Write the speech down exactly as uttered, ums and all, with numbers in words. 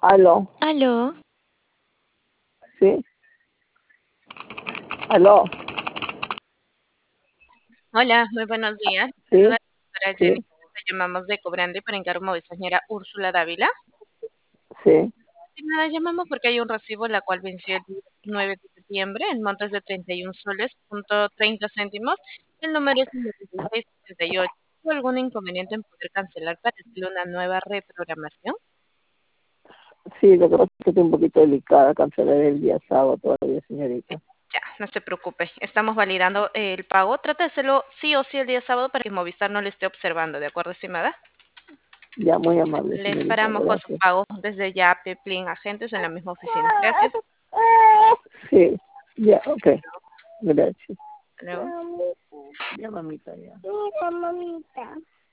Aló, Aló, ¿sí? Aló, hola, muy buenos días. Saluda ¿sí? a la señora Jenny. ¿Sí? La llamamos de Cobrande para encargo de señora Úrsula Dávila. ¿Sí? Y nada, llamamos porque hay un recibo la cual venció el día nueve de septiembre en montos de treinta y un soles punto treinta céntimos. El número es noventa y seis setenta y ocho. ¿Hubo algún inconveniente en poder cancelar para hacerle una nueva reprogramación? Sí, lo que pasa es que estoy un poquito delicada, cancelar el día sábado todavía, señorita. Ya, no se preocupe. Estamos validando el pago. Trata de hacerlo sí o sí el día sábado para que Movistar no le esté observando, ¿de acuerdo, estimada? Ya, muy amable, Le señorita, esperamos con su gracias. pago desde ya, Peplin Agentes en la misma oficina. Gracias. Sí, ya, ok, gracias. Hasta luego. Ya, mamita, ya.